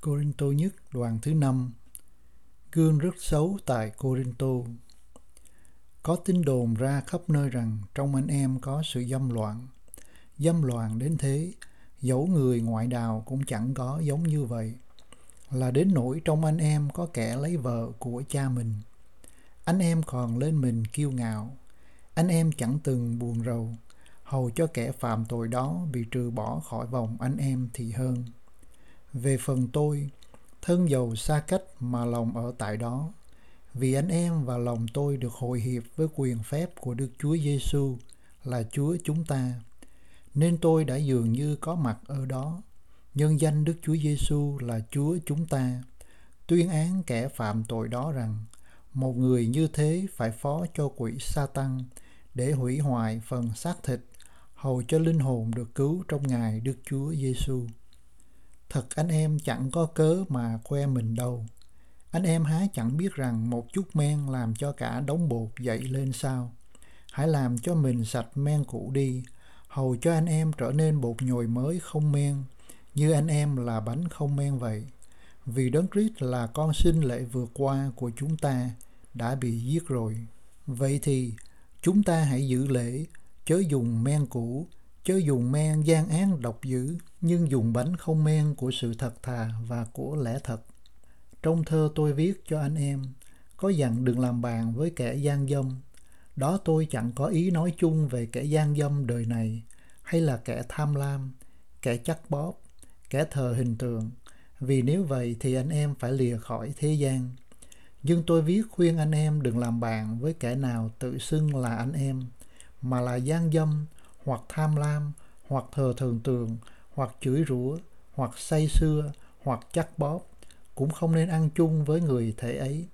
Cô-rinh-tô nhất đoạn thứ 5. Gương rất xấu tại Cô-rinh-tô. Có tin đồn ra khắp nơi rằng trong anh em có sự dâm loạn đến thế, dẫu người ngoại đạo cũng chẳng có giống như vậy, là đến nỗi trong anh em có kẻ lấy vợ của cha mình. Anh em còn lên mình kiêu ngạo, anh em chẳng từng buồn rầu, hầu cho kẻ phạm tội đó bị trừ bỏ khỏi vòng anh em thì hơn. Về phần tôi, thân dầu xa cách mà lòng ở tại đó, vì anh em và lòng tôi được hội hiệp với quyền phép của Đức Chúa Giêsu là Chúa chúng ta, nên tôi đã dường như có mặt ở đó, nhân danh Đức Chúa Giêsu là Chúa chúng ta, tuyên án kẻ phạm tội đó rằng một người như thế phải phó cho quỷ Sa-tăng để hủy hoại phần xác thịt, hầu cho linh hồn được cứu trong ngày Đức Chúa Giêsu. Thật anh em chẳng có cớ mà khoe mình đâu. Anh em há chẳng biết rằng một chút men làm cho cả đống bột dậy lên sao? Hãy làm cho mình sạch men cũ đi, hầu cho anh em trở nên bột nhồi mới không men, như anh em là bánh không men vậy. Vì Đấng Christ là con sinh lễ vượt qua của chúng ta đã bị giết rồi. Vậy thì chúng ta hãy giữ lễ, chớ dùng men cũ, chớ dùng men gian ác độc dữ, nhưng dùng bánh không men của sự thật thà và của lẽ thật. Trong thơ tôi viết cho anh em, có dặn đừng làm bạn với kẻ gian dâm. Đó tôi chẳng có ý nói chung về kẻ gian dâm đời này, hay là kẻ tham lam, kẻ chắt bóp, kẻ thờ hình tượng, vì nếu vậy thì anh em phải lìa khỏi thế gian. Nhưng tôi viết khuyên anh em đừng làm bạn với kẻ nào tự xưng là anh em, mà là gian dâm, hoặc tham lam, hoặc thờ thần tượng, hoặc chửi rủa, hoặc say sưa, hoặc chắt bóp, cũng không nên ăn chung với người thể ấy.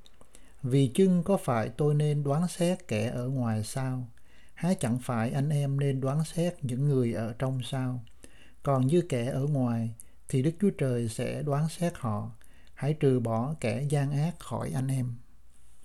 Vì chưng có phải tôi nên đoán xét kẻ ở ngoài sao? Há chẳng phải anh em nên đoán xét những người ở trong sao? Còn như kẻ ở ngoài thì Đức Chúa Trời sẽ đoán xét họ. Hãy trừ bỏ kẻ gian ác khỏi anh em.